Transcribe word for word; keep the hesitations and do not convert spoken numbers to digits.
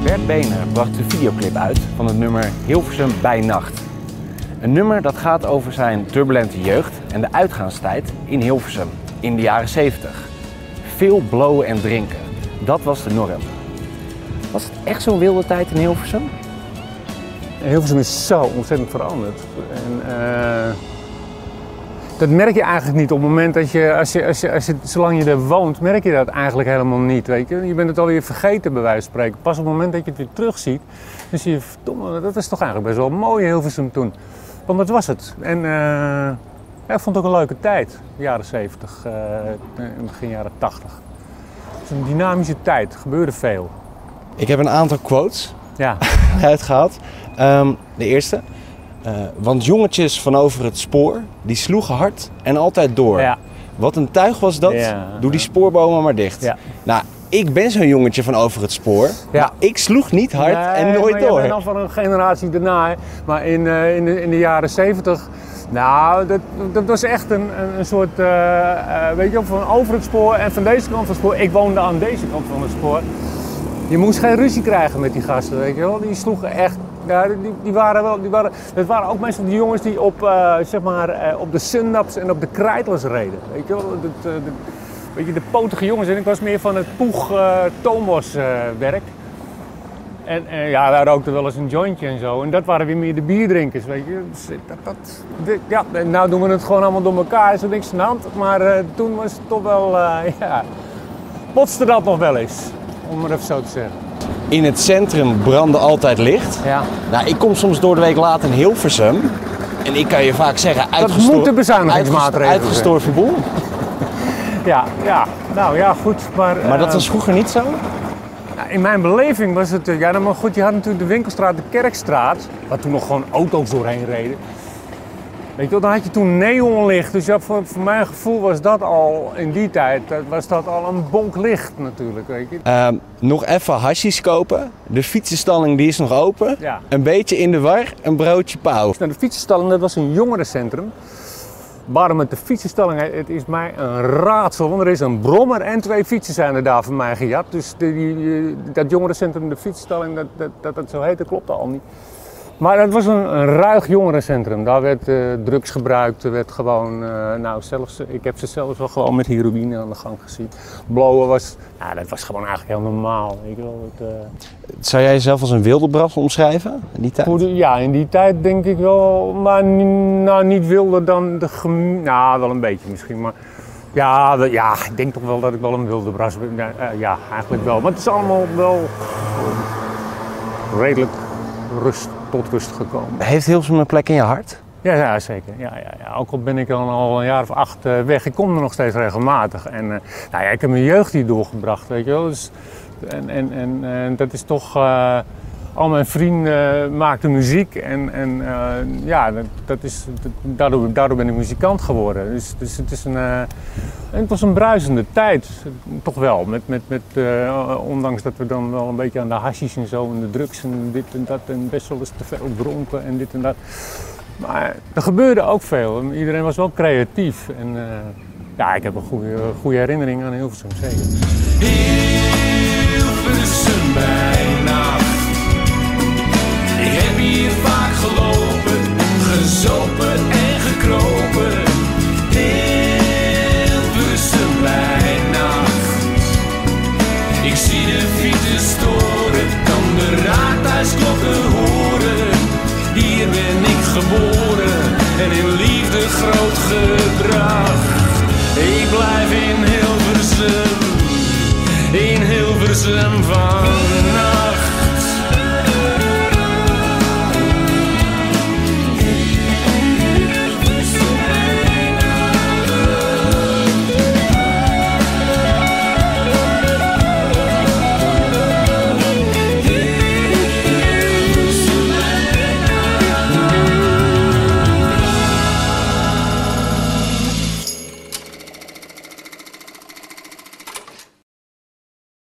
Bert Benen bracht de videoclip uit van het nummer Hilversum bij Nacht. Een nummer dat gaat over zijn turbulente jeugd en de uitgaanstijd in Hilversum in de jaren zeventig. Veel blowen en drinken, dat was de norm. Was het echt zo'n wilde tijd in Hilversum? Hilversum is zo ontzettend veranderd. En, uh, dat merk je eigenlijk niet op het moment dat je, als je, als je, als je, zolang je er woont, merk je dat eigenlijk helemaal niet. Weet je? Je bent het alweer vergeten bij wijze van spreken. Pas op het moment dat je het weer terugziet, dan zie je, verdomme, dat is toch eigenlijk best wel mooi Hilversum toen. Want dat was het. En uh, ja, ik vond het ook een leuke tijd, de jaren zeventig, uh, begin jaren tachtig. Het is een dynamische tijd, er gebeurde veel. Ik heb een aantal quotes ja. uitgehaald. Um, de eerste. Uh, want jongetjes van over het spoor, die sloegen hard en altijd door. Ja. Wat een tuig was dat, ja. doe die spoorbomen maar dicht. Ja. Nou, ik ben zo'n jongetje van over het spoor, ja. maar ik sloeg niet hard nee, en nooit maar door. Je bent al van een generatie daarna, hè. Maar in, uh, in, de, in de jaren zeventig, nou, dat, dat was echt een, een, een soort, uh, uh, weet je, van over het spoor en van deze kant van het spoor. Ik woonde aan deze kant van het spoor. Je moest geen ruzie krijgen met die gasten, weet je wel. Die sloegen echt, ja, die, die waren wel, die waren, dat waren ook meestal die jongens die op, uh, zeg maar, uh, op de Sundaps en op de Krijtlers reden, weet je wel. Dat, uh, de, weet je, de potige jongens, en ik was meer van het Poeg uh, Tomos uh, werk. En uh, ja, wij rookten wel eens een jointje en zo. En dat waren weer meer de bierdrinkers, weet je. Dus, dat, dat, dit, ja, nou doen we het gewoon allemaal door elkaar, is er niks aan de hand. Maar uh, toen was het toch wel, uh, ja, potste dat nog wel eens. Om maar even zo te zeggen. In het centrum brandde altijd licht. Ja. Nou, ik kom soms door de week laat in Hilversum. En ik kan je vaak zeggen, uitgestor- dat moet de bezuinigingsmaatregelen uitgest- uitgestorven boel. Ja, ja, nou ja, goed. Maar, maar dat uh, was vroeger niet zo? Nou, in mijn beleving was het, uh, ja, nou, maar goed, je had natuurlijk de Winkelstraat, de Kerkstraat, waar toen nog gewoon auto's doorheen reden. Weet je wel, dan had je toen neonlicht, dus ja, voor, voor mijn gevoel was dat al, in die tijd, was dat al een bonk licht natuurlijk, weet je. Uh, nog even hashies kopen, de fietsenstalling die is nog open, ja. Een beetje in de war, een broodje pauw. Nou, de fietsenstalling, dat was een jongerencentrum. Waarom met de fietsenstalling, het is mij een raadsel, want er is een brommer en twee fietsen zijn er daar van mij gejat. Dus die, die, dat jongerencentrum, de fietsenstalling, dat, dat, dat het zo heette, klopt al niet. Maar dat was een, een ruig jongerencentrum. Daar werd uh, drugs gebruikt, er werd gewoon, uh, nou zelfs, ik heb ze zelfs wel gewoon met heroïne aan de gang gezien. Blowen was, nou dat was gewoon eigenlijk heel normaal, weet je wel. Het, uh... Zou jij jezelf als een wildebrand omschrijven in die tijd? De, ja, in die tijd denk ik wel, maar nou, niet wilder dan de gem... Nou, wel een beetje misschien, maar... Ja, de, ja, ik denk toch wel dat ik wel een wildebras ben. Ja, uh, ja, eigenlijk wel. Maar het is allemaal wel redelijk rust, tot rust gekomen. Heeft Hilversum een plek in je hart? Ja, ja zeker. Ja, ja, ja. Ook al ben ik dan al een jaar of acht uh, weg, ik kom er nog steeds regelmatig. En uh, nou ja, ik heb mijn jeugd hier doorgebracht, weet je wel. Dus, en, en, en, en dat is toch... Uh, al mijn vrienden maakten muziek en, en uh, ja, dat, dat is, dat, daardoor, daardoor ben ik muzikant geworden. Dus, dus het, is een, uh, het was een bruisende tijd, toch wel. Met, met, met, uh, ondanks dat we dan wel een beetje aan de hashies en zo en de drugs en dit en dat en best wel eens te veel dronken en dit en dat. Maar er gebeurde ook veel. Iedereen was wel creatief. En uh, ja, ik heb een goede, goede herinnering aan Hilversum, zeker. Hilversum bij nacht. Ik heb hier vaak gelopen, gezopen en gekropen. Hilversum bij nacht. Ik zie de fietsen storen, kan de raadhuisklokken horen. Hier ben ik geboren en in liefde groot gebracht. Ik blijf in Hilversum, in Hilversum vannacht.